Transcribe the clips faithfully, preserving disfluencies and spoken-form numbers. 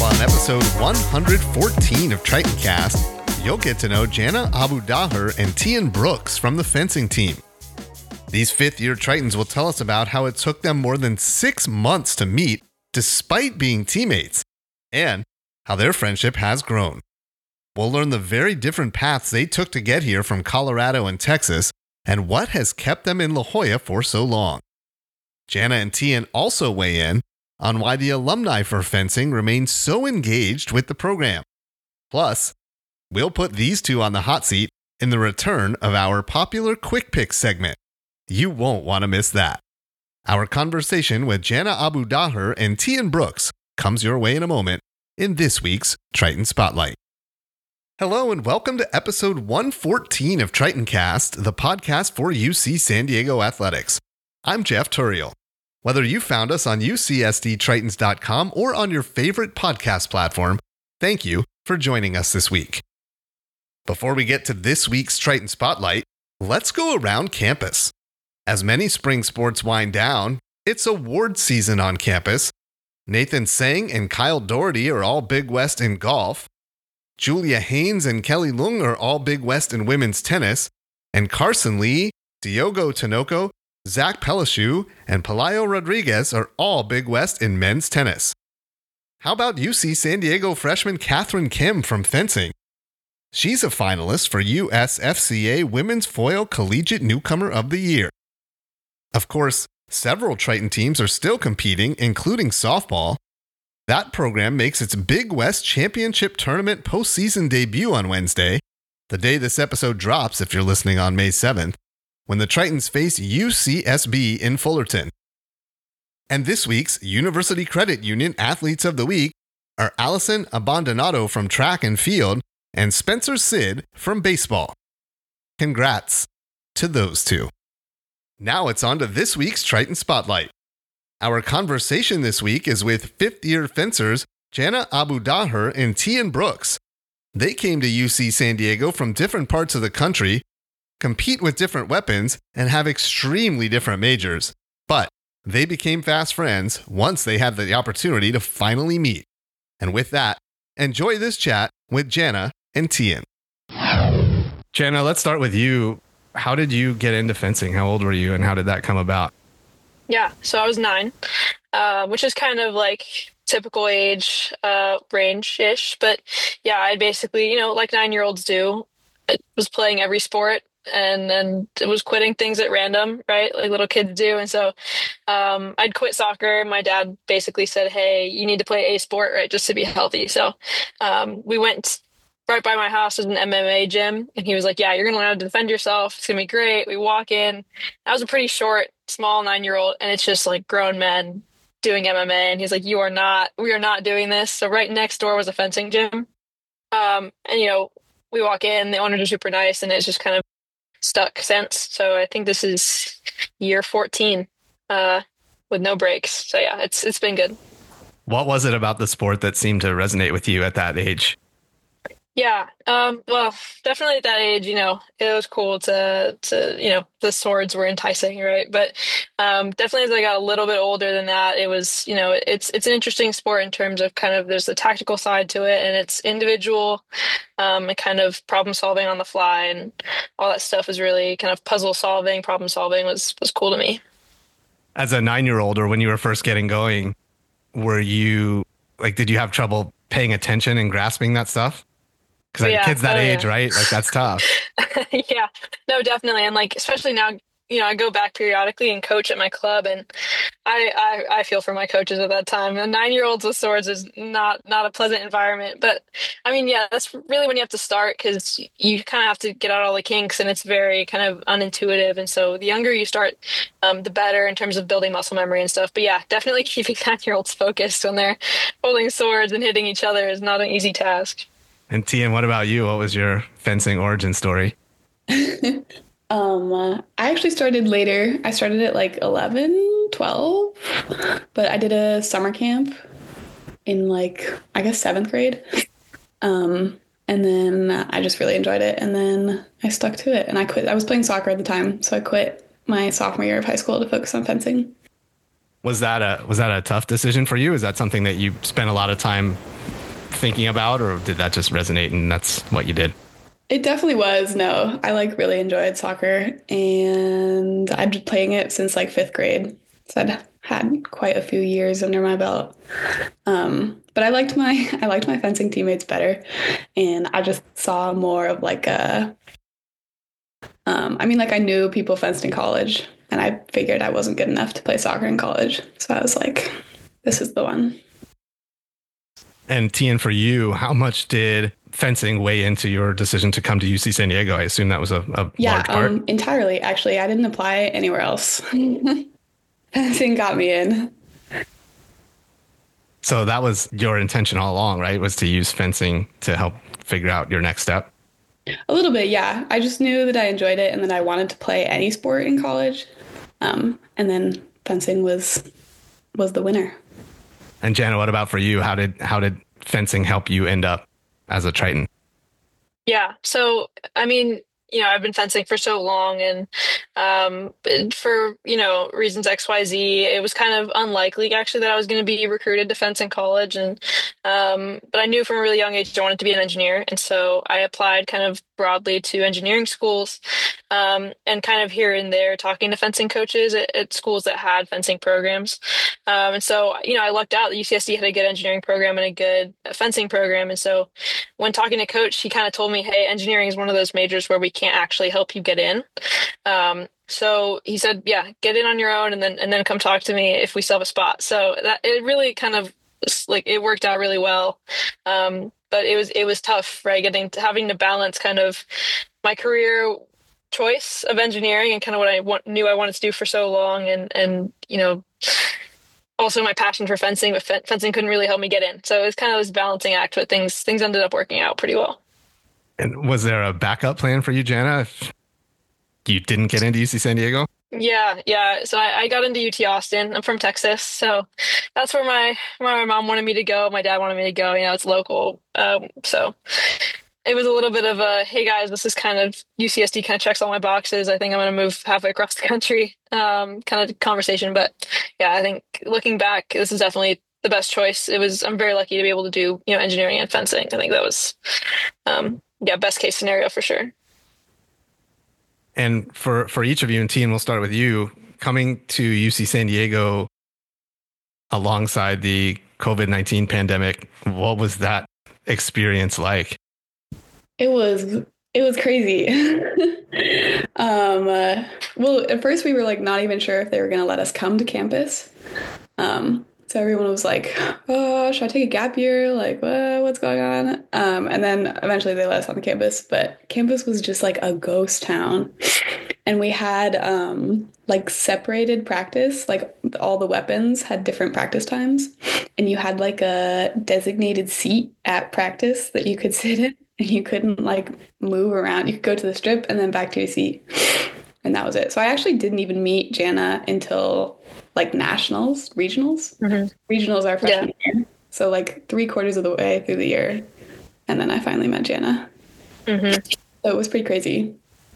on episode one hundred fourteen of TritonCast, you'll get to know Jana Abu-Daher and Tian Brooks from the fencing team. These fifth-year Tritons will tell us about how it took them more than six months to meet despite being teammates, and how their friendship has grown. We'll learn the very different paths they took to get here from Colorado and Texas, and what has kept them in La Jolla for so long. Jana and Tian also weigh in on why the alumni for fencing remain so engaged with the program. Plus, we'll put these two on the hot seat in the return of our popular Quick Pick segment. You won't want to miss that. Our conversation with Jana Abu-Daher and Tian Brooks comes your way in a moment in this week's Triton Spotlight. Hello and welcome to episode one fourteen of TritonCast, the podcast for U C San Diego Athletics. I'm Jeff Turiel. Whether you found us on U C S D Tritons dot com or on your favorite podcast platform, thank you for joining us this week. Before we get to this week's Triton Spotlight, let's go around campus. As many spring sports wind down, it's award season on campus. Nathan Sang and Kyle Doherty are all Big West in golf. Julia Haynes and Kelly Lung are all Big West in women's tennis. And Carson Lee, Diogo Tinoco, Zach Pelishu, and Pelayo Rodriguez are all Big West in men's tennis. How about U C San Diego freshman Catherine Kim from fencing? She's a finalist for U S F C A Women's Foil Collegiate Newcomer of the Year. Of course, several Triton teams are still competing, including softball. That program makes its Big West Championship Tournament postseason debut on Wednesday, the day this episode drops if you're listening on May seventh, when the Tritons face U C S B in Fullerton. And this week's University Credit Union Athletes of the Week are Allison Abandonado from track and field and Spencer Sid from baseball. Congrats to those two. Now it's on to this week's Triton Spotlight. Our conversation this week is with fifth-year fencers Jana Abu-Daher and Tian Brooks. They came to U C San Diego from different parts of the country, compete with different weapons, and have extremely different majors. But they became fast friends once they had the opportunity to finally meet. And with that, enjoy this chat with Jana and Tian. Jana, let's start with you. How did you get into fencing? How old were you, and how did that come about? Yeah, so I was nine, uh, which is kind of like typical age uh, range-ish. But yeah, I basically, you know, like nine-year-olds do, I was playing every sport and then it was quitting things at random, right? Like little kids do. And so um, I'd quit soccer. My dad basically said, hey, you need to play a sport, right? Just to be healthy. So um, we went right by my house is an M M A gym. And he was like, yeah, you're going to learn how to defend yourself. It's going to be great. We walk in. I was a pretty short, small nine-year-old. And it's just like grown men doing M M A. And he's like, you are not, we are not doing this. So right next door was a fencing gym. Um, and, you know, we walk in, the owners are super nice, and it's just kind of stuck since. So I think this is year fourteen uh, with no breaks. So yeah, it's it's been good. What was it about the sport that seemed to resonate with you at that age? Yeah, um, well, definitely at that age, you know, it was cool to, to, you know, the swords were enticing, right? But um, definitely as I got a little bit older than that, it was, you know, it's it's an interesting sport in terms of kind of there's the tactical side to it, and it's individual um, and kind of problem solving on the fly, and all that stuff is really kind of puzzle solving, problem solving was was cool to me. As a nine-year-old, or when you were first getting going, were you like, did you have trouble paying attention and grasping that stuff? Because like, yeah, kids that oh, age, yeah. right? Like that's tough. Yeah, no, definitely. And like, especially now, you know, I go back periodically and coach at my club, and I, I, I feel for my coaches at that time. And nine-year-olds with swords is not, not a pleasant environment. But I mean, yeah, that's really when you have to start, because you kind of have to get out all the kinks, and it's very kind of unintuitive. And so the younger you start, um, the better in terms of building muscle memory and stuff. But yeah, definitely keeping nine-year-olds focused when they're holding swords and hitting each other is not an easy task. And Tian, what about you? What was your fencing origin story? um, uh, I actually started later. I started at like eleven, twelve, but I did a summer camp in like, I guess, seventh grade. Um, and then I just really enjoyed it. And then I stuck to it, and I quit. I was playing soccer at the time, so I quit my sophomore year of high school to focus on fencing. Was that a was that a tough decision for you? Is that something that you spent a lot of time thinking about, or did that just resonate and that's what you did? It definitely was. No, I like really enjoyed soccer, and I've been playing it since like fifth grade. So I'd had quite a few years under my belt. Um, but I liked my I liked my fencing teammates better, and I just saw more of like a. Um, I mean, like I knew people fenced in college, and I figured I wasn't good enough to play soccer in college. So I was like, this is the one. And Tian, for you, how much did fencing weigh into your decision to come to U C San Diego? I assume that was a, a yeah, large part. Um, entirely. Actually, I didn't apply anywhere else. Fencing got me in. So that was your intention all along, right? Was to use fencing to help figure out your next step? A little bit, yeah. I just knew that I enjoyed it and that I wanted to play any sport in college. Um, and then fencing was was the winner. And Jana, what about for you? How did how did fencing help you end up as a Triton? Yeah. So, I mean, you know, I've been fencing for so long, and um, for, you know, reasons X, Y, Z, it was kind of unlikely actually that I was going to be recruited to fence in college. And, um, but I knew from a really young age I wanted to be an engineer. And so I applied kind of broadly to engineering schools, um, and kind of here and there talking to fencing coaches at, at schools that had fencing programs. Um, and so, you know, I lucked out that U C S D had a good engineering program and a good fencing program. And so when talking to coach, he kind of told me, hey, engineering is one of those majors where we can't actually help you get in. Um, so he said, yeah, get in on your own, and then, and then come talk to me if we still have a spot. So that it really kind of like, it worked out really well. Um, but it was, it was tough, right? Getting to having to balance kind of my career choice of engineering and kind of what I want, knew I wanted to do for so long. And, and, you know, also my passion for fencing, but f- fencing couldn't really help me get in. So it was kind of this balancing act, but things, things ended up working out pretty well. And was there a backup plan for you, Jana, if you didn't get into U C San Diego? Yeah, yeah. So I, I got into U T Austin. I'm from Texas, so that's where my where my mom wanted me to go. My dad wanted me to go. You know, it's local. Um, so it was a little bit of a, hey guys, this is kind of U C S D kind of checks all my boxes. I think I'm going to move halfway across the country. Um, kind of conversation, but yeah, I think looking back, this is definitely the best choice. It was. I'm very lucky to be able to do, you know, engineering and fencing. I think that was, um, yeah, best case scenario for sure. And for, for each of you, and Tian, we'll start with you, coming to U C San Diego alongside the COVID nineteen pandemic, what was that experience like? It was, it was crazy. um, uh, well, at first we were like not even sure if they were going to let us come to campus. Um, so everyone was like, oh, should I take a gap year? Like, what, what's going on? Um, and then eventually they let us on the campus, but campus was just like a ghost town. And we had um, like separated practice, like all the weapons had different practice times. And you had like a designated seat at practice that you could sit in, and you couldn't like move around. You could go to the strip and then back to your seat. And that was it. So I actually didn't even meet Jana until like nationals, regionals. Mm-hmm. Regionals are freshman yeah. year. So like three quarters of the way through the year. And then I finally met Jana. Mm-hmm. So it was pretty crazy.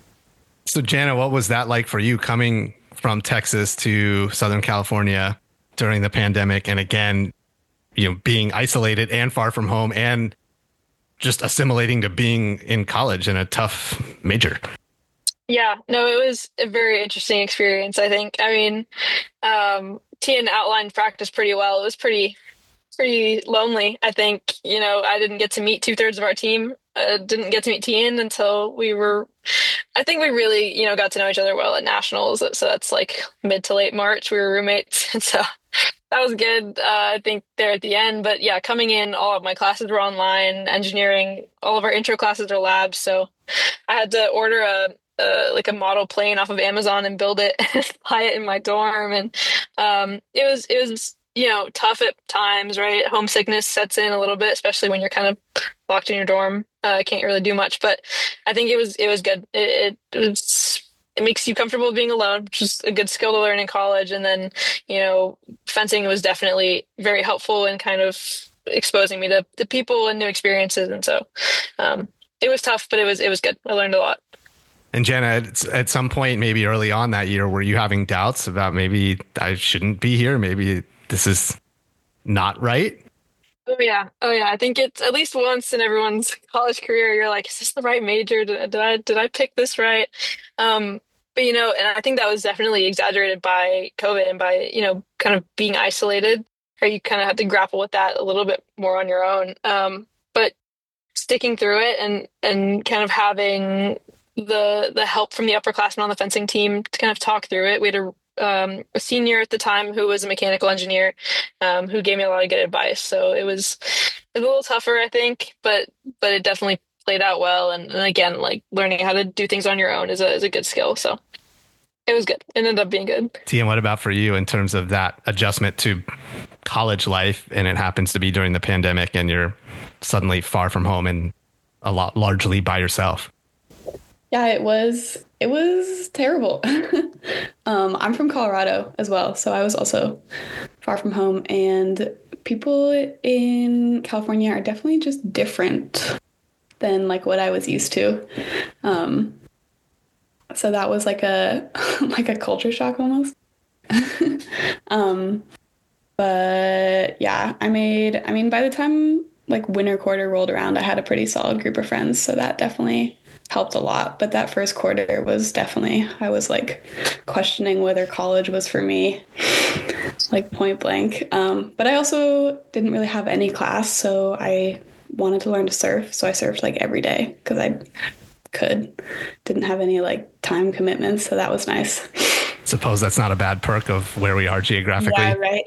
So Jana, what was that like for you coming from Texas to Southern California during the pandemic? And again, you know, being isolated and far from home and just assimilating to being in college in a tough major. Yeah, no, it was a very interesting experience, I think. I mean, um, Tian outlined practice pretty well. It was pretty, pretty lonely, I think. You know, I didn't get to meet two thirds of our team. Uh, didn't get to meet Tian until we were, I think we really, you know, got to know each other well at nationals. So that's like mid to late March. We were roommates. And so that was good, uh, I think, there at the end. But yeah, coming in, all of my classes were online, engineering, all of our intro classes are labs. So I had to order a, Uh, like a model plane off of Amazon and build it and fly it in my dorm. And um, it was, it was, you know, tough at times, right? Homesickness sets in a little bit, especially when you're kind of locked in your dorm. Uh, can't really do much, but I think it was, it was good. It, it was, it makes you comfortable being alone, which is a good skill to learn in college. And then, you know, fencing was definitely very helpful in kind of exposing me to, to people and new experiences. And so um, it was tough, but it was, it was good. I learned a lot. And Jana, at, at some point, maybe early on that year, were you having doubts about maybe I shouldn't be here? Maybe this is not right? Oh yeah. Oh yeah. I think it's at least once in everyone's college career, you're like, is this the right major? Did, did I did I pick this right? Um, but you know, and I think that was definitely exaggerated by COVID and by, you know, kind of being isolated, or you kind of have to grapple with that a little bit more on your own. Um, but sticking through it and and kind of having the the help from the upperclassmen on the fencing team to kind of talk through it. We had a um, a senior at the time who was a mechanical engineer, um, who gave me a lot of good advice. So it was, it was a little tougher, I think, but but it definitely played out well. And, and again, like learning how to do things on your own is a is a good skill. So it was good. It ended up being good. Tian, what about for you in terms of that adjustment to college life? And it happens to be during the pandemic, and you're suddenly far from home and a lot largely by yourself. Yeah, it was it was terrible. um, I'm from Colorado as well, so I was also far from home, and people in California are definitely just different than like what I was used to. Um, so that was like a like a culture shock almost. um, but yeah, I made. I mean, by the time like winter quarter rolled around, I had a pretty solid group of friends, so that definitely helped a lot. But that first quarter was definitely, I was like questioning whether college was for me, like point blank. Um, but I also didn't really have any class, so I wanted to learn to surf. So I surfed like every day because I could. Didn't have any like time commitments, so that was nice. Suppose that's not a bad perk of where we are geographically. Yeah, right.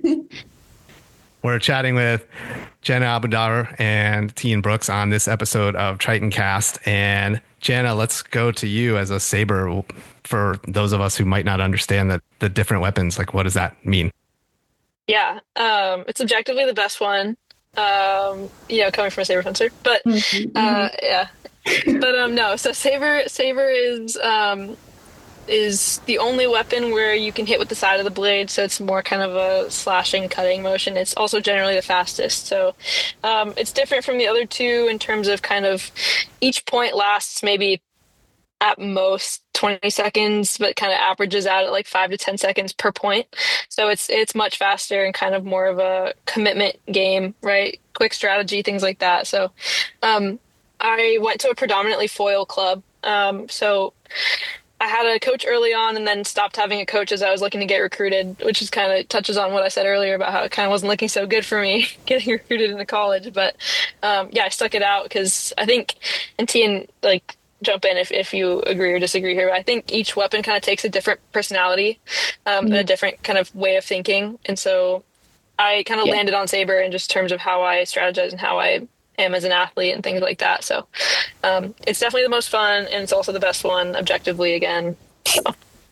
We're chatting with Jana Abu-Daher and Tian Brooks on this episode of Triton Cast. And Jana, let's go to you as a saber. For those of us who might not understand the, the different weapons, like what does that mean? Yeah, um, it's objectively the best one. Um, you know, coming from a saber fencer, but uh, yeah, but um, no. So saber, saber is um, is the only weapon where you can hit with the side of the blade, so it's more kind of a slashing, cutting motion. It's also generally the fastest, so um, it's different from the other two in terms of kind of each point lasts maybe at most twenty seconds, but kind of averages out at like five to ten seconds per point. So it's it's much faster and kind of more of a commitment game, right? Quick strategy, things like that. So um, I went to a predominantly foil club, um, so I had a coach early on and then stopped having a coach as I was looking to get recruited, which is kind of touches on what I said earlier about how it kind of wasn't looking so good for me getting recruited into college. But um, yeah, I stuck it out because I think, and Tian, like, jump in if, if you agree or disagree here, but I think each weapon kind of takes a different personality um, mm-hmm. and a different kind of way of thinking. And so I kind of yeah. landed on saber in just terms of how I strategize and how I am as an athlete and things like that. So um, it's definitely the most fun, and it's also the best one objectively again. So.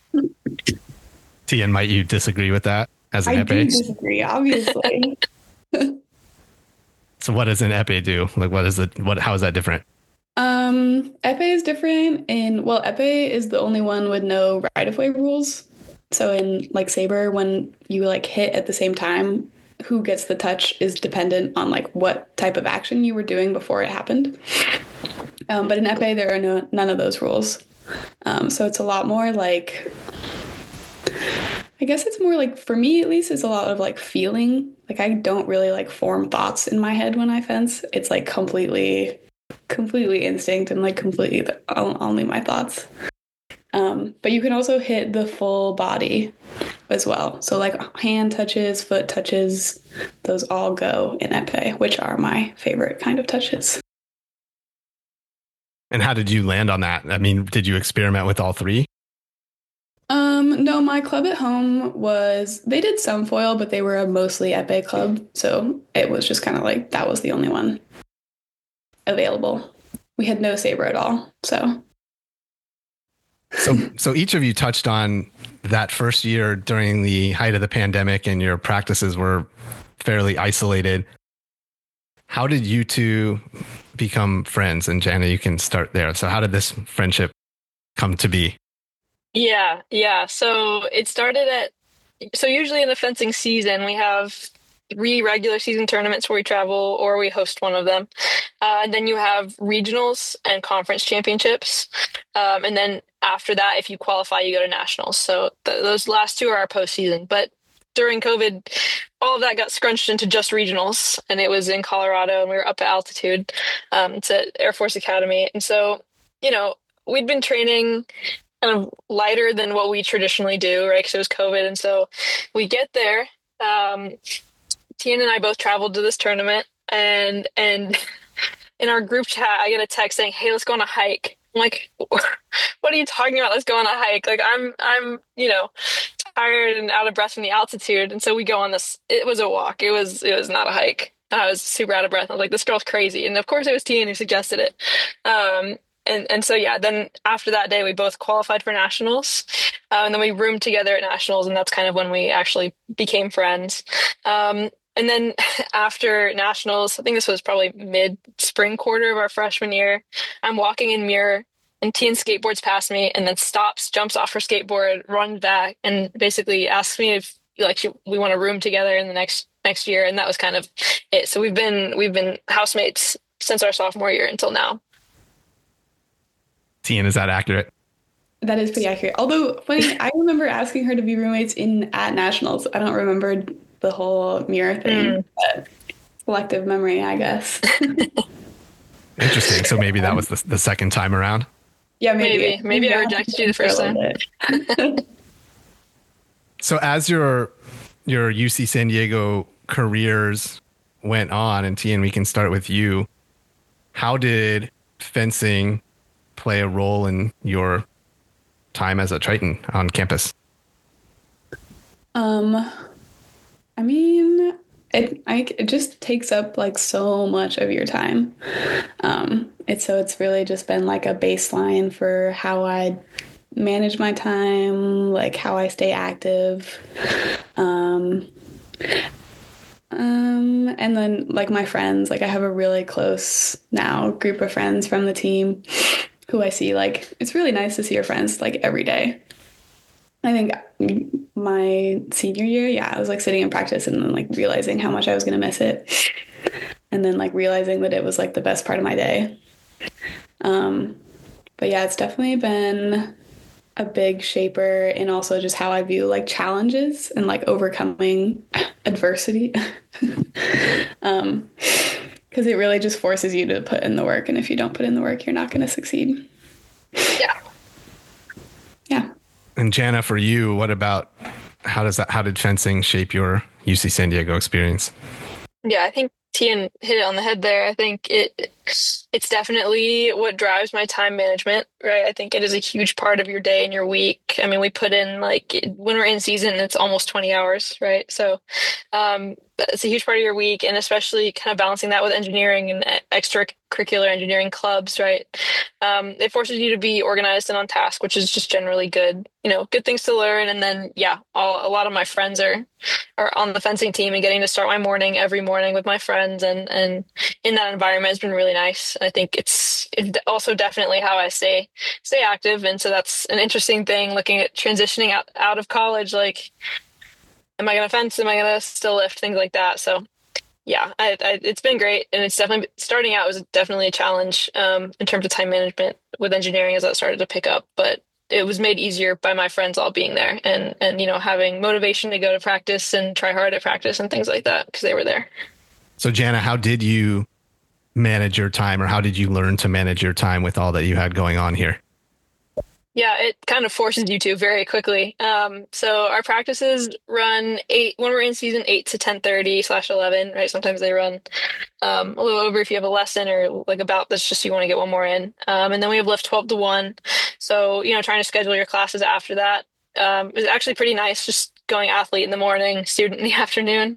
Tian, might you disagree with that as an I epee? do disagree, obviously. So what does an epee do? Like, what is the, what, how is that different? Um, epee is different in, well, epee is the only one with no right-of-way rules. So in like saber, when you like hit at the same time, who gets the touch is dependent on like what type of action you were doing before it happened. Um, but in epee, there are no, none of those rules. Um, so it's a lot more like, I guess it's more like, for me at least, it's a lot of like feeling. Like I don't really like form thoughts in my head when I fence. It's like completely, completely instinct and like completely the, only my thoughts. Um, but you can also hit the full body as well. So like hand touches, foot touches, those all go in epee, which are my favorite kind of touches. And how did you land on that? I mean, did you experiment with all three? Um, no, my club at home was, they did some foil, but they were a mostly epee club. So it was just kind of like, that was the only one available. We had no saber at all. So So, so each of you touched on that first year during the height of the pandemic, and your practices were fairly isolated. How did you two become friends? And Jana, you can start there. So how did this friendship come to be? Yeah, yeah. So it started at, so usually in the fencing season, we have three regular season tournaments where we travel or we host one of them. Uh, and then you have regionals and conference championships. Um, and then after that, if you qualify, you go to nationals. So th- those last two are our postseason. But during COVID, all of that got scrunched into just regionals, and it was in Colorado, and we were up at altitude. Um, it's at Air Force Academy. And so, you know, we'd been training kind of lighter than what we traditionally do, right? Because it was COVID. And so we get there. Um, Tian and I both traveled to this tournament, and and in our group chat, I get a text saying, "Hey, let's go on a hike." I'm like, "What are you talking about? Let's go on a hike." Like I'm, I'm, you know, tired and out of breath from the altitude. And so we go on this, it was a walk. It was, it was not a hike. I was super out of breath. I was like, this girl's crazy. And of course it was Tian who suggested it. Um, and, and so, yeah, then after that day, we both qualified for nationals. Uh, and then we roomed together at nationals. And that's kind of when we actually became friends. Um, and then after nationals, I think this was probably mid spring quarter of our freshman year, I'm walking in Muir, and Tian skateboards past me and then stops, jumps off her skateboard, runs back, and basically asks me if like she, we want to room together in the next next year. And that was kind of it. So we've been we've been housemates since our sophomore year until now. Tian, is that accurate? That is pretty accurate. Although funny, I remember asking her to be roommates in at nationals. I don't remember the whole Muir thing. Mm. But selective memory, I guess. Interesting. So maybe that was the, the second time around. Yeah, maybe. Maybe, maybe yeah. I rejected you the first time. So as your your U C San Diego careers went on, and Tian, we can start with you. How did fencing play a role in your time as a Triton on campus? Um, I mean, it I, it just takes up like so much of your time. Um, it's so it's really just been like a baseline for how I manage my time, like how I stay active. Um, um, and then like my friends, like I have a really close now group of friends from the team who I see, like, it's really nice to see your friends like every day. I think my senior year, yeah, I was like sitting in practice and then like realizing how much I was going to miss it. And then like realizing that it was like the best part of my day. Um, but yeah, it's definitely been a big shaper in also just how I view like challenges and like overcoming adversity. um, because it really just forces you to put in the work. And if you don't put in the work, you're not going to succeed. Yeah. Yeah. And Jana, for you, what about, how does that, how did fencing shape your U C San Diego experience? Yeah, I think Tian hit it on the head there. I think it it's definitely what drives my time management, right? I think it is a huge part of your day and your week. I mean, we put in like, when we're in season, it's almost twenty hours, right? So um, it's a huge part of your week, and especially kind of balancing that with engineering and extracurricular engineering clubs, right? Um, it forces you to be organized and on task, which is just generally good, you know, good things to learn. And then, yeah, all, a lot of my friends are are on the fencing team, and getting to start my morning every morning with my friends and, and in that environment has been really nice. I think it's, it's also definitely how I stay stay active. And so that's an interesting thing, looking at transitioning out, out of college. Like, am I going to fence? Am I going to still lift? Things like that. So yeah, I, I, it's been great. And it's definitely, starting out was definitely a challenge um, in terms of time management with engineering as that started to pick up. But it was made easier by my friends all being there and, and, you know, having motivation to go to practice and try hard at practice and things like that because they were there. So Jana, how did you manage your time, or how did you learn to manage your time with all that you had going on here? Yeah, it kind of forces you to very quickly. Um, so our practices run eight when we're in season eight to ten thirty slash eleven, right? Sometimes they run um, a little over if you have a lesson or like about that's just you want to get one more in. Um, and then we have lift twelve to one. So, you know, trying to schedule your classes after that um, is actually pretty nice. Just going athlete in the morning, student in the afternoon.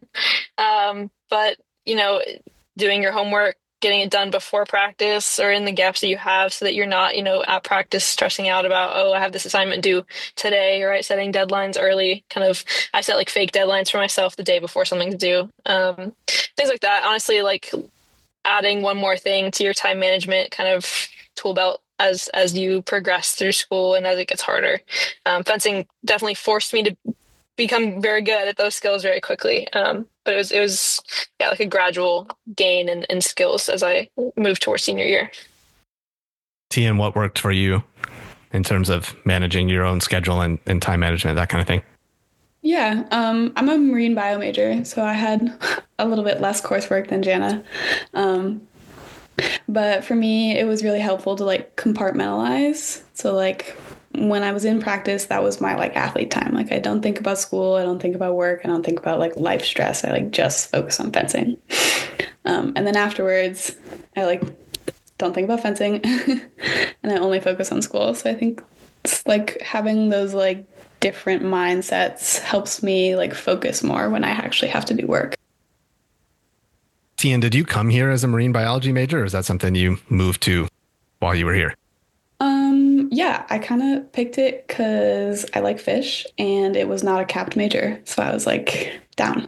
Um, but, you know, doing your homework, getting it done before practice or in the gaps that you have so that you're not, you know, at practice stressing out about, oh, I have this assignment due today, right? Setting deadlines early, kind of, I set like fake deadlines for myself the day before something's due. Um, things like that. Honestly, like adding one more thing to your time management kind of tool belt as, as you progress through school and as it gets harder. Um, fencing definitely forced me to become very good at those skills very quickly. Um, but it was, it was yeah, like a gradual gain in, in skills as I moved towards senior year. Tian, what worked for you in terms of managing your own schedule and, and time management, that kind of thing? Yeah, um, I'm a marine bio major, so I had a little bit less coursework than Jana. Um, but for me, it was really helpful to like compartmentalize. So like when I was in practice, that was my like athlete time. Like I don't think about school, I don't think about work, I don't think about like life stress. I like just focus on fencing. Um, and then afterwards, I like don't think about fencing and I only focus on school. So I think it's like having those like different mindsets helps me like focus more when I actually have to do work. Tian, did you come here as a marine biology major, or is that something you moved to while you were here? Um, yeah, I kind of picked it because I like fish and it was not a capped major. So I was like, down.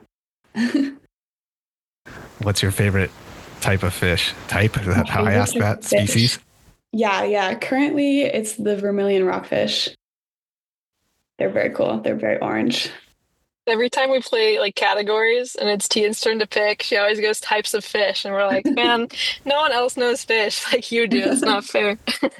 What's your favorite type of fish? Type? Is that how I asked that? Species? Yeah, yeah. Currently, it's the vermilion rockfish. They're very cool. They're very orange. Every time we play like categories and it's Tian's turn to pick, she always goes types of fish. And we're like, man, no one else knows fish like you do. It's not fair.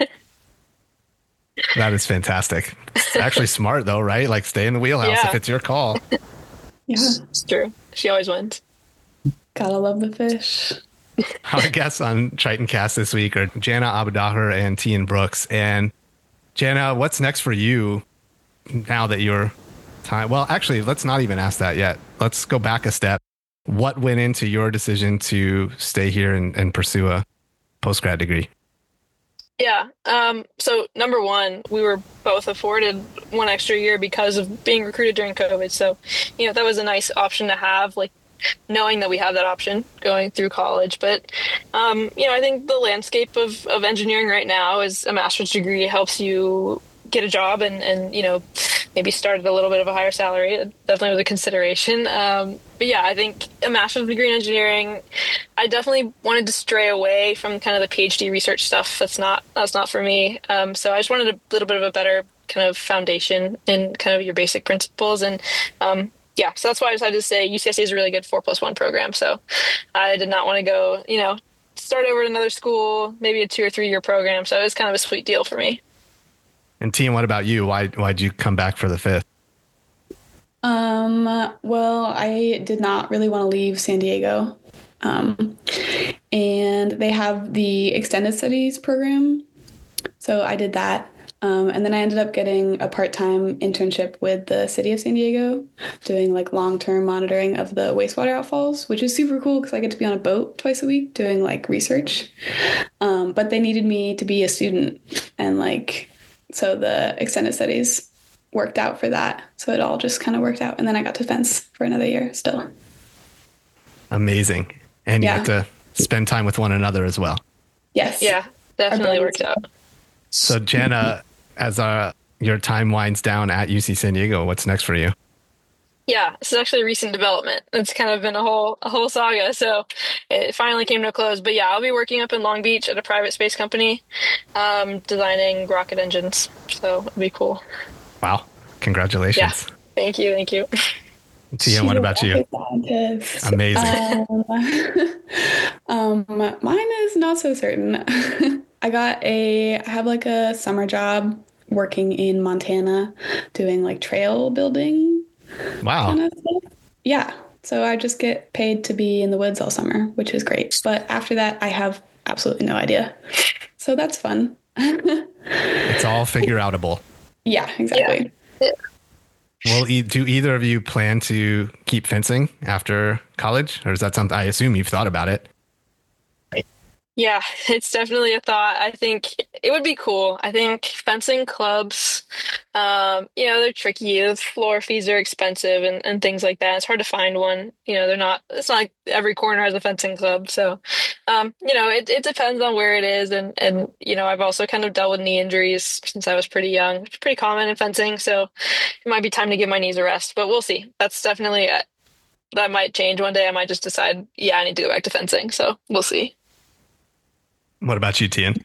That is fantastic. It's actually smart though, right? Like stay in the wheelhouse Yeah. if it's your call. Yeah, It's true. She always wins. gotta love the fish. Our guests on Triton Cast this week are Jana Abudaher and Tian Brooks. And Jana, what's next for you now that you're time? Well, actually, let's not even ask that yet. Let's go back a step. What went into your decision to stay here and, and pursue a postgrad degree? Yeah. Um, so number one, we were both afforded one extra year because of being recruited during COVID. So, you know, that was a nice option to have, like knowing that we have that option going through college. But, um, you know, I think the landscape of, of engineering right now is a master's degree helps you get a job and, and, you know, maybe start at a little bit of a higher salary. It definitely was a consideration. Um, but yeah, I think a master's degree in engineering, I definitely wanted to stray away from kind of the PhD research stuff. That's not, that's not for me. Um, so I just wanted a little bit of a better kind of foundation in kind of your basic principles. And, um, yeah, so that's why I decided to say U C S C is a really good four plus one program. So I did not want to go, you know, start over at another school, maybe a two or three year program. So it was kind of a sweet deal for me. And Tian, what about you? Why why'd you come back for the fifth? Um, well, I did not really want to leave San Diego. Um, and they have the extended studies program. So I did that. Um, and then I ended up getting a part-time internship with the city of San Diego, doing like long-term monitoring of the wastewater outfalls, which is super cool because I get to be on a boat twice a week doing like research. Um, but they needed me to be a student, and like, so the extended studies worked out for that. So it all just kind of worked out. And then I got to fence for another year still. Amazing. And you Yeah. had to spend time with one another as well. Yes. Yeah, definitely Our worked out. So Jana, as uh, your time winds down at U C San Diego, what's next for you? Yeah, this is actually a recent development. It's kind of been a whole a whole saga. So it finally came to a close. But yeah, I'll be working up in Long Beach at a private space company, um, designing rocket engines. So it'll be cool. Wow. Congratulations. Thank you, thank you. Tian, what about you? Scientist. Amazing. Um, um, mine is not so certain. I got a, I have like a summer job working in Montana doing like trail building Wow. kind of stuff. Yeah. So I just get paid to be in the woods all summer, which is great. But after that, I have absolutely no idea. So that's fun. It's all figure outable. Yeah, exactly. Yeah. Well, e- do either of you plan to keep fencing after college? Or is that something, I assume you've thought about it? Yeah, it's definitely a thought. I think it would be cool. I think fencing clubs, um, you know, they're tricky. The floor fees are expensive and, and things like that. It's hard to find one. You know, they're not, it's not like every corner has a fencing club. So, um, you know, it, it depends on where it is. And, and, you know, I've also kind of dealt with knee injuries since I was pretty young. It's pretty common in fencing. So it might be time to give my knees a rest, but we'll see. That's definitely, uh, that might change one day. I might just decide, yeah, I need to go back to fencing. So we'll see. What about you, Tian?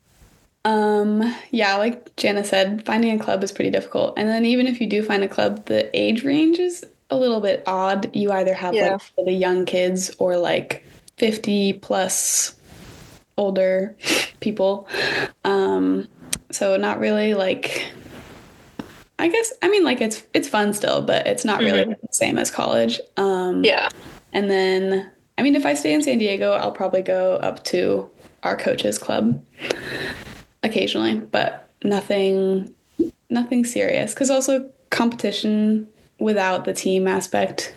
Um, yeah, like Jana said, finding a club is pretty difficult. And then even if you do find a club, the age range is a little bit odd. You either have Yeah. like for the young kids or like fifty plus older people. Um, so not really like I guess, I mean, like it's it's fun still, but it's not really Mhm. the same as college. Um, Yeah. And then, I mean, if I stay in San Diego, I'll probably go up to our coaches club occasionally, but nothing, nothing serious. Because also competition without the team aspect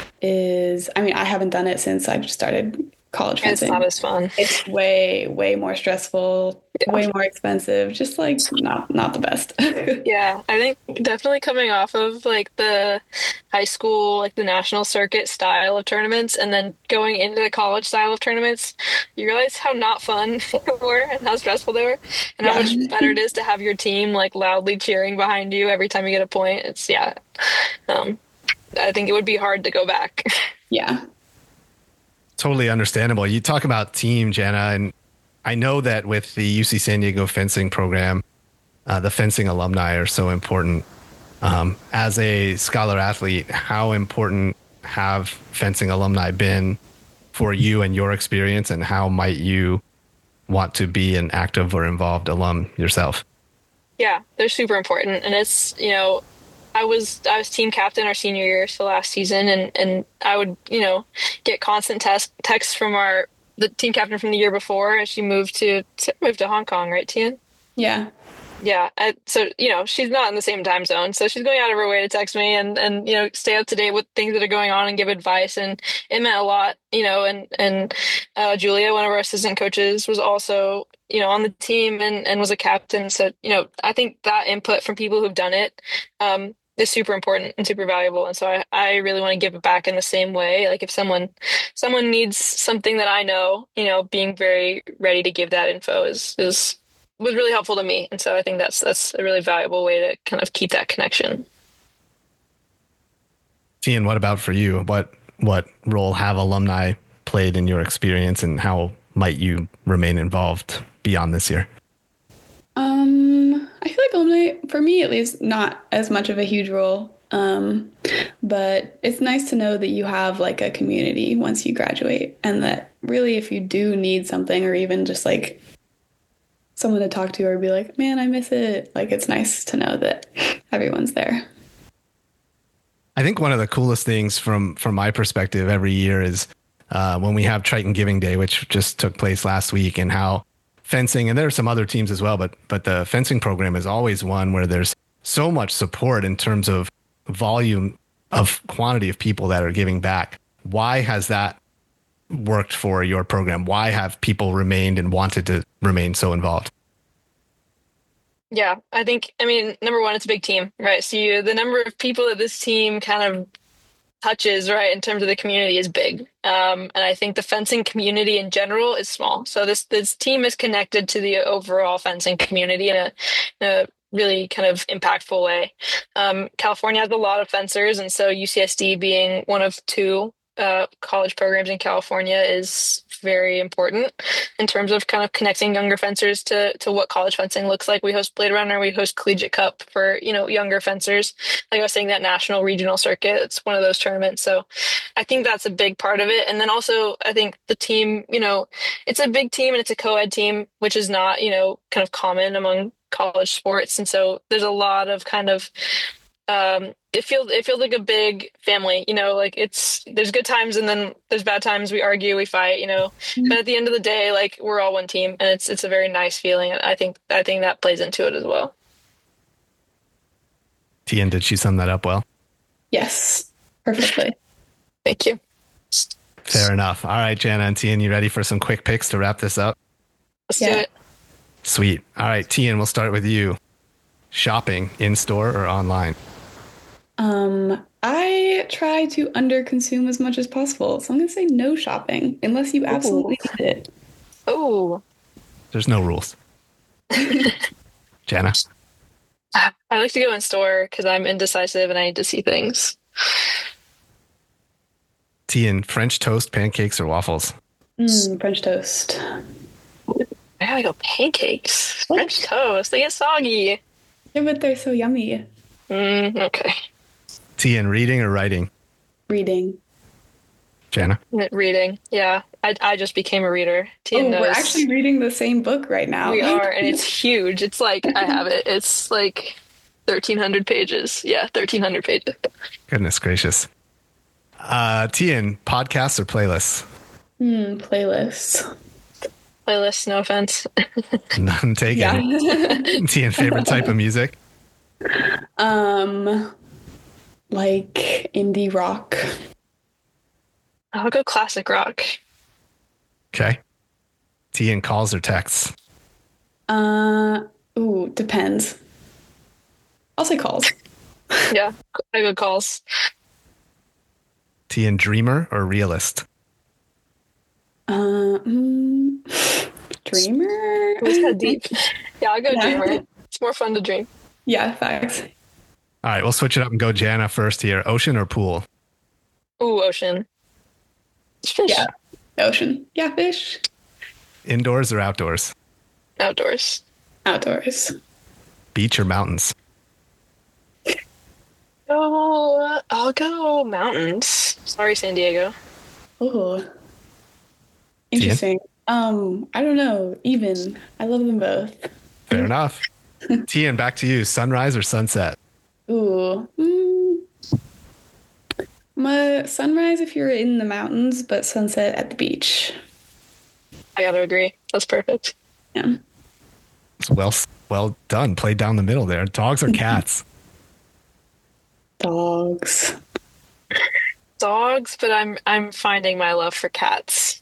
is, I mean, I haven't done it since I started college It's fencing. not as fun. It's way, way more stressful, Yeah. way more expensive. Just like not, not the best. Yeah, I think definitely coming off of like the high school, like the national circuit style of tournaments, and then going into the college style of tournaments, you realize how not fun they were and how stressful they were, and how Yeah. much better it is to have your team like loudly cheering behind you every time you get a point. It's yeah, um, I think it would be hard to go back. Yeah. Totally understandable. You talk about team, Jana, and I know that with the U C San Diego fencing program, uh, the fencing alumni are so important. Um, as a scholar athlete, how important have fencing alumni been for you and your experience, and how might you want to be an active or involved alum yourself? Yeah, they're super important, and it's you know, I was I was team captain our senior year, so last season, and and I would you know get constant test texts from our the team captain from the year before, and she moved to, to moved to Hong Kong, right, Tian? Yeah. Yeah, I, so you know she's not in the same time zone, so she's going out of her way to text me and and you know stay up to date with things that are going on and give advice, and it meant a lot, you know. And and uh, Julia, one of our assistant coaches, was also you know on the team and and was a captain, so you know I think that input from people who've done it um, is super important and super valuable, and so I I really want to give it back in the same way. Like if someone someone needs something that I know, you know, being very ready to give that info is is was really helpful to me, and so I think that's that's a really valuable way to kind of keep that connection. Tian, what about for you? What what role have alumni played in your experience, and how might you remain involved beyond this year? Um, I feel like alumni, for me at least, not as much of a huge role. Um, but it's nice to know that you have like a community once you graduate, and that really, if you do need something, or even just like someone to talk to, or be like, man, I miss it. Like, it's nice to know that everyone's there. I think one of the coolest things from from my perspective every year is uh, when we have Triton Giving Day, which just took place last week, and how fencing, and there are some other teams as well, but but the fencing program is always one where there's so much support in terms of volume of quantity of people that are giving back. Why has that worked for your program? Why have people remained and wanted to remain so involved? Yeah, I think, I mean, number one, it's a big team, right? So you, the number of people that this team kind of touches, right, in terms of the community is big. Um, and I think the fencing community in general is small. So this this team is connected to the overall fencing community in a, in a really kind of impactful way. Um, California has a lot of fencers, and so U C S D being one of two uh, college programs in California is very important in terms of kind of connecting younger fencers to to what college fencing looks like. We host Blade Runner, we host Collegiate Cup for you know younger fencers. Like I was saying, that national regional circuit, it's one of those tournaments. So I think that's a big part of it. And then also I think the team, you know, it's a big team and it's a co-ed team, which is not you know kind of common among college sports. And so there's a lot of kind of um it feels it feels like a big family, you know, like it's there's good times and then there's bad times. We argue, we fight, you know, mm-hmm. But at the end of the day, like we're all one team, and it's it's a very nice feeling. I think I think that plays into it as well. Tian, did she sum that up well? Yes, perfectly. Thank you. Fair enough. All right, Jana and Tian, you ready for some quick picks to wrap this up? Let's yeah. do it. Sweet. All right, Tian, we'll start with you. Shopping in store or online? Um, I try to under consume as much as possible. So I'm going to say no shopping unless you absolutely Ooh. need it. Oh. There's no rules. Jana? I like to go in store because I'm indecisive and I need to see things. Tian, French toast, pancakes, or waffles? Mm, French toast. I gotta go pancakes. What? French toast. They get soggy. Yeah, but they're so yummy. Mm, okay. Tian, reading or writing? Reading. Jana? Reading. Yeah. I, I just became a reader. Tian oh, knows. We're actually reading the same book right now. We are, and it's huge. It's like, I have it. It's like, thirteen hundred pages. Yeah, thirteen hundred pages. Goodness gracious. Uh, Tian, podcasts or playlists? Hmm, playlists. Playlist, no offense. None taken. Yeah. Tian, favorite type of music? um, like indie rock. I'll go classic rock. Okay. Tian, calls or texts? Uh, ooh, depends. I'll say calls. Yeah, I go calls. Tian, dreamer or realist? Uh, mm, dreamer. Who's that deep? Yeah, I'll go Yeah. dreamer. It's more fun to dream. Yeah, facts. All right, we'll switch it up and go Jana first here. Ocean or pool? Ooh, ocean. Fish. Yeah, ocean. Yeah, fish. Indoors or outdoors? Outdoors. Outdoors. Beach or mountains? Oh, I'll go mountains. Sorry, San Diego. Oh, interesting. Um, I don't know. Even I love them both. Fair enough. Tian, back to you. Sunrise or sunset? Ooh, mm, my sunrise if you're in the mountains, but sunset at the beach. I gotta agree. That's perfect. Yeah. It's well, well done. Played down the middle there. Dogs or cats? Dogs. Dogs, but I'm I'm finding my love for cats.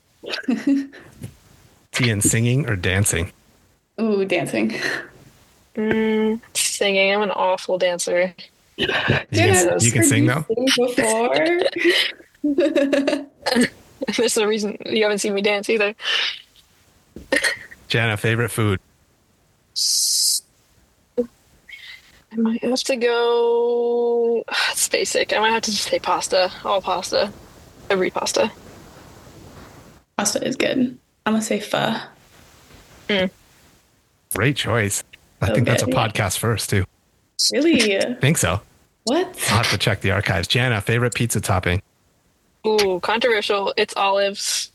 Tian, singing or dancing? Ooh, dancing. Mm, singing. I'm an awful dancer. You can, you can sing though? Before. There's no reason you haven't seen me dance either. Jana, favorite food? I might have to go. It's basic. I might have to just say pasta. All pasta. Every pasta. Pasta is good. I'm gonna say pho. Mm. Great choice. I So think that's a good. podcast first too. Really? Think so. What? I'll have to check the archives. Jana, favorite pizza topping? Ooh, controversial. It's olives.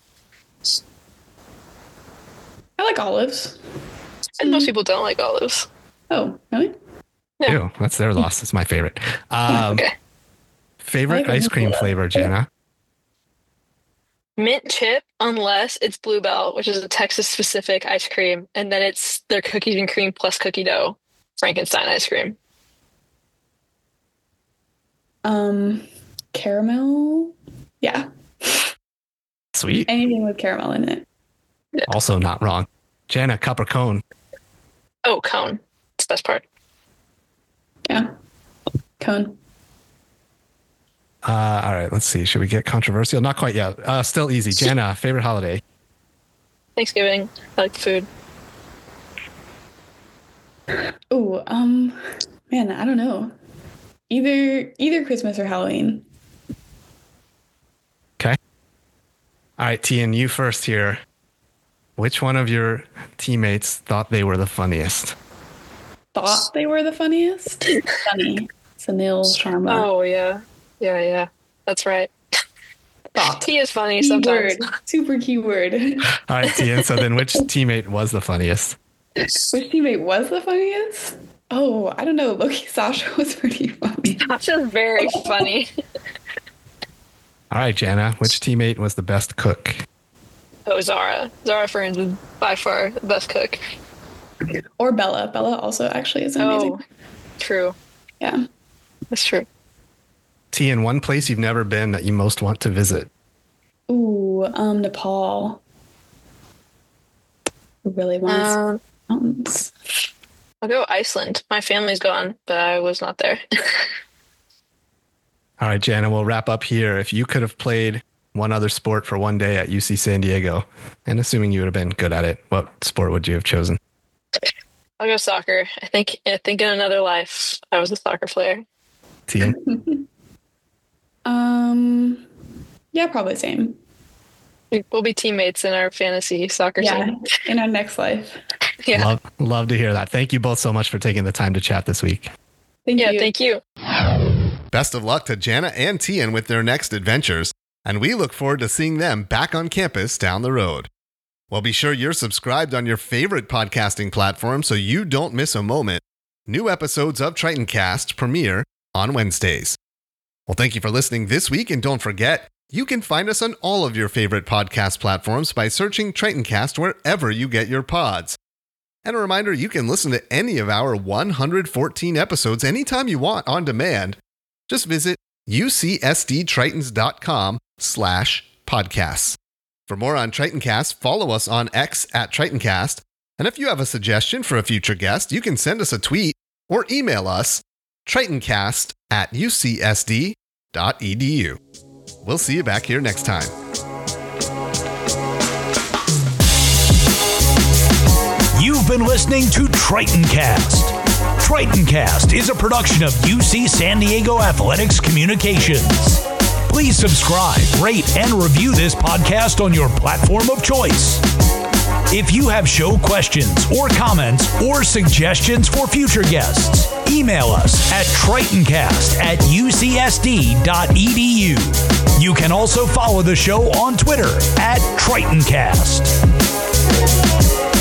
I like olives. And most people don't like olives. Oh, really? Yeah. Ew, that's their loss. It's my favorite. Um, Okay. Favorite I like ice cream vanilla. flavor, Jana? Mint chip, unless it's Bluebell, which is a Texas specific ice cream, and then it's their cookies and cream plus cookie dough Frankenstein ice cream. Um, caramel. Yeah, Sweet. anything with caramel in it. Also not wrong. Jana, cup or cone? Oh, cone. It's the best part. Yeah, cone. Uh, all right, let's see. Should we get controversial? Not quite yet. Uh, still easy. Jana, favorite holiday? Thanksgiving. I like the food. Oh, um, man, I don't know. Either either Christmas or Halloween. Okay. All right, Tian, you first here. Which one of your teammates thought they were the funniest? Thought they were the funniest. Sunny, Sunil Sharma. Oh, yeah. Yeah, yeah. That's right. Thought. He is funny sometimes. Keyword. Super keyword. All right, Tian. So then which teammate was the funniest? Which teammate was the funniest? Oh, I don't know. Loki Sasha was pretty funny. Sasha's very funny. All right, Jana, which teammate was the best cook? Oh, Zara. Zara Ferns is by far the best cook. Or Bella. Bella also actually is amazing. Oh, true. Yeah. That's true. Tian, one place you've never been that you most want to visit? Ooh, um, Nepal. Really wants Um, mountains. I'll go Iceland. My family's gone, but I was not there. All right, Jana, we'll wrap up here. If you could have played one other sport for one day at U C San Diego, and assuming you would have been good at it, what sport would you have chosen? I'll go soccer. I think I think in another life I was a soccer player. Tian? Um, yeah, probably same. We'll be teammates in our fantasy soccer Yeah, team. in our next life. Yeah. Love, love to hear that. Thank you both so much for taking the time to chat this week. Thank Yeah, you. thank you. Best of luck to Jana and Tian with their next adventures, and we look forward to seeing them back on campus down the road. Well, be sure you're subscribed on your favorite podcasting platform so you don't miss a moment. New episodes of TritonCast premiere on Wednesdays. Well, thank you for listening this week, and don't forget, you can find us on all of your favorite podcast platforms by searching TritonCast wherever you get your pods. And a reminder, you can listen to any of our one hundred fourteen episodes anytime you want on demand. Just visit ucsdtritons.com slash podcasts. For more on TritonCast, follow us on X at TritonCast. And if you have a suggestion for a future guest, you can send us a tweet or email us, tritoncast at ucsd dot edu. We'll see you back here next time. You've been listening to TritonCast. TritonCast is a production of U C San Diego Athletics Communications. Please subscribe, rate, and review this podcast on your platform of choice. If you have show questions or comments or suggestions for future guests, email us at tritoncast at ucsd dot edu. You can also follow the show on Twitter at TritonCast.